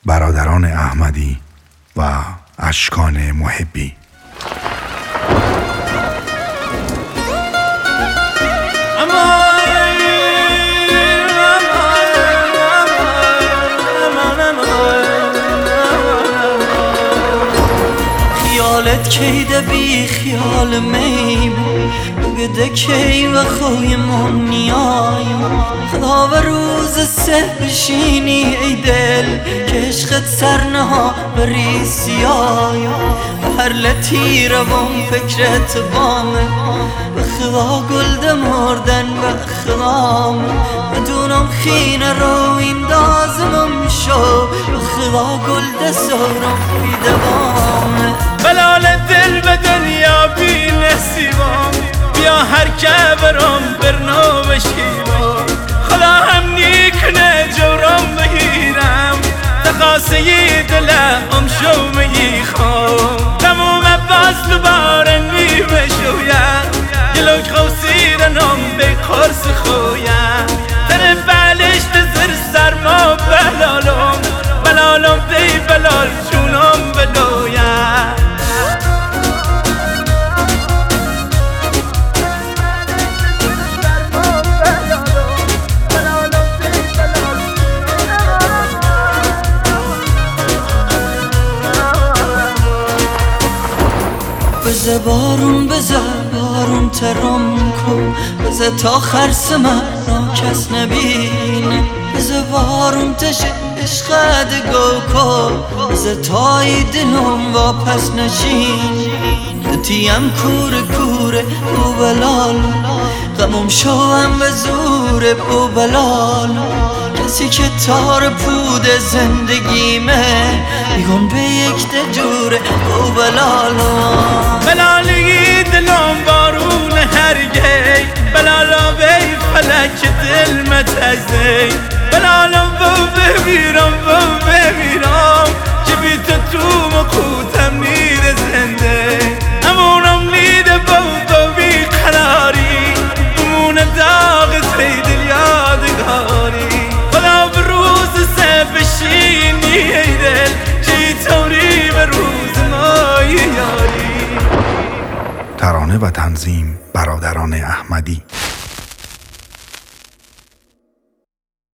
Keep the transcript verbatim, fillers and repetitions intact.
برادران احمدی و اشکان محبی. خیالت کیده بی خیال میم بگده کی و خوی من نیای خدا و روز سه بشینی ای دل که عشقت سرنها بری سیای هر لطی روان فکرت بامه به خدا گلده مردن به خدام بدونم خینه رو این دازمم شو به خدا گلده سورم بی دوامه بلال دل به دنیا بی نصیبم بیا هر که برام برنو بشیبم خدا هم نیکنه جورم بگیرم تقاسه دلم شو میخوام تموم باز دوباره نیمه شویم گلوک خوصی رنم به قرص خویم تن بلشت زر سرما بلالم بلالم بی بلال جونم بلویم بزه بارون بزه بارون ترم کن بزه تا خرس من را کس نبینه بزه بارون تشه عشق دگو کن بزه تای دلم واپس نشین دتیم کوره کوره بو بلال غمم شوم به زور بو بلال کسی که تار پود زندگیمه بیگون به یک دجوره بو بلال بلالی دلم بارون هرگی بلالا بی فلک دل متزی بلالم بو بمیرم بو بمیرم که بی تو تو مقوتم نید زنده امونم نیده بو بو بی قراری امون داغ تی دل یادگاری خدا به روز سه بشینی ای دل چی توری به روز مای یاری. ترانه و تنظیم برادران احمدی.